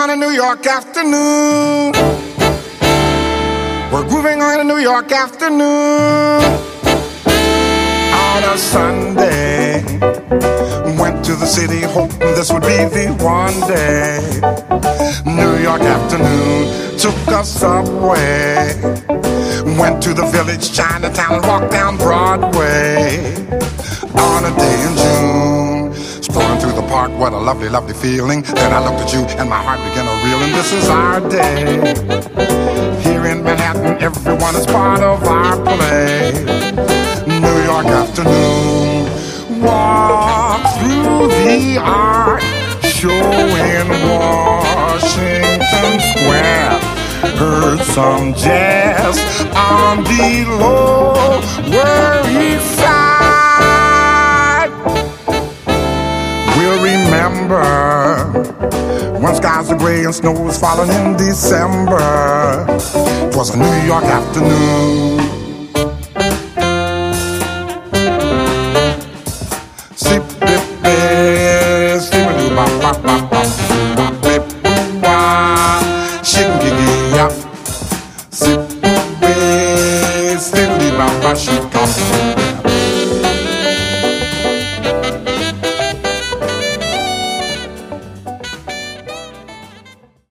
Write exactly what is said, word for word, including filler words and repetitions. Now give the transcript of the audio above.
on a New York afternoon. We're grooving on a New York afternoon. On a Sunday, went to the city hoping this would be the one day. New York afternoon, took a subway, went to the village, Chinatown, walked down Broadway. On a day in June, strolling through the park, what a lovely, lovely feeling. Then I looked at you and my heart began to reel, and this is our day. Here in Manhattan, everyone is part of our play. New York afternoon, walk through the art show in Washington Square. Heard some jazz on the Lower East Side. We'll remember when skies are gray and snow is falling in December. It was a New York afternoon.